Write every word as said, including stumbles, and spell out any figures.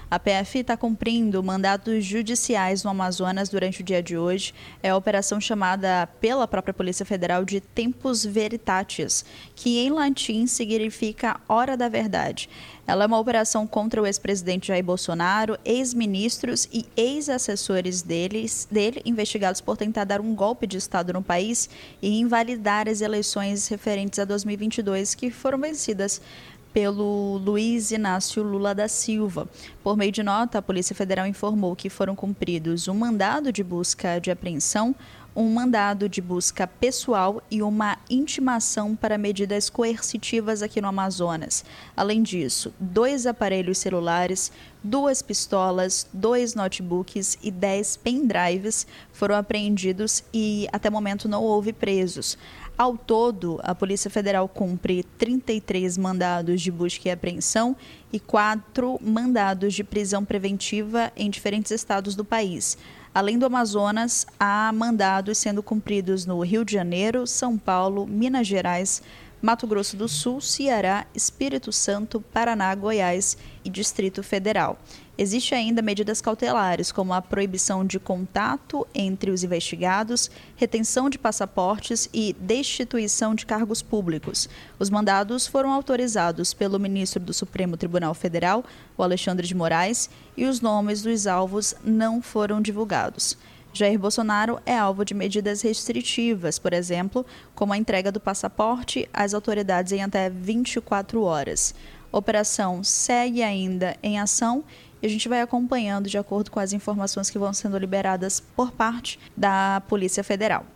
A P F está cumprindo mandados judiciais no Amazonas durante o dia de hoje. É a operação chamada pela própria Polícia Federal de Tempus Veritatis, que em latim significa Hora da Verdade. Ela é uma operação contra o ex-presidente Jair Bolsonaro, ex-ministros e ex-assessores deles, dele, investigados por tentar dar um golpe de Estado no país e invalidar as eleições referentes a dois mil e vinte e dois, que foram vencidas pelo Luiz Inácio Lula da Silva. Por meio de nota, a Polícia Federal informou que foram cumpridos um mandado de busca de apreensão, um mandado de busca pessoal e uma intimação para medidas coercitivas aqui no Amazonas. Além disso, dois aparelhos celulares, duas pistolas, dois notebooks e dez pendrives foram apreendidos e, até o momento, não houve presos. Ao todo, a Polícia Federal cumpre trinta e três mandados de busca e apreensão e quatro mandados de prisão preventiva em diferentes estados do país. Além do Amazonas, há mandados sendo cumpridos no Rio de Janeiro, São Paulo, Minas Gerais, Mato Grosso do Sul, Ceará, Espírito Santo, Paraná, Goiás e Distrito Federal. Existem ainda medidas cautelares, como a proibição de contato entre os investigados, retenção de passaportes e destituição de cargos públicos. Os mandados foram autorizados pelo ministro do Supremo Tribunal Federal, o Alexandre de Moraes, e os nomes dos alvos não foram divulgados. Jair Bolsonaro é alvo de medidas restritivas, por exemplo, como a entrega do passaporte às autoridades em até vinte e quatro horas. A operação segue ainda em ação e a gente vai acompanhando de acordo com as informações que vão sendo liberadas por parte da Polícia Federal.